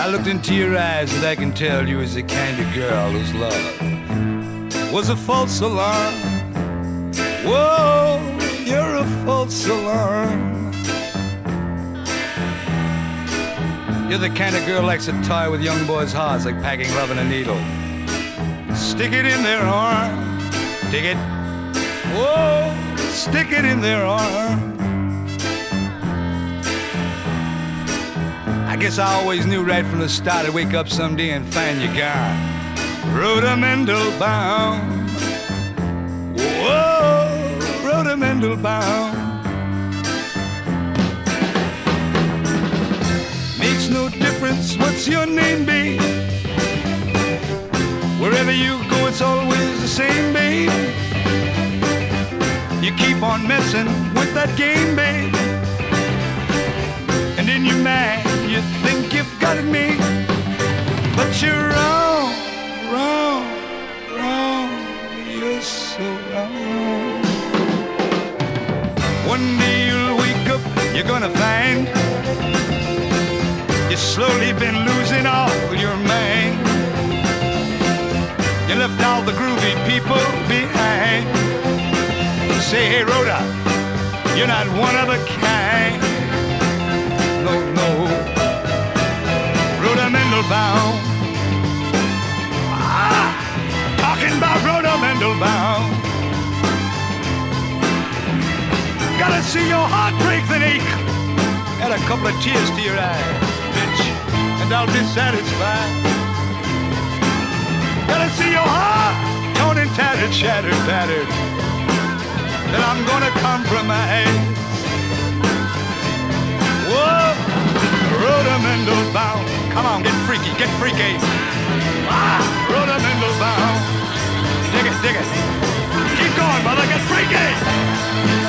I looked into your eyes and I can tell you was the kind of girl whose love was a false alarm. Whoa, you're a false alarm. You're the kind of girl likes to toy with young boys' hearts like packing love in a needle. Stick it in their arm, dig it. Whoa, stick it in their arm. I guess I always knew right from the start I'd wake up someday and find you gone, Rhoda Mendelbaum. Whoa, Rhoda Mendelbaum. Makes no difference what's your name, babe. Wherever you go, it's always the same, babe. You keep on messing with that game, babe. And in your mind, you think you've got me, but you're wrong, wrong, wrong. You're so wrong. One day you'll wake up, you're gonna find you've slowly been losing all your mind. You left all the groovy people behind. Say, hey, Rhoda, you're not one of a kind. No, no, Rhoda Mendelbaum. Talking about Rhoda Mendelbaum. Gotta see your heart break and ache. Add a couple of tears to your eyes, bitch, and I'll be satisfied. Gotta see your heart torn and tattered, shattered, battered. Then I'm gonna compromise. Whoa, Rhoda Mendelbaum. Come on, get freaky, get freaky. Rhoda Mendelbaum. Dig it, dig it. Keep going, mother, get freaky.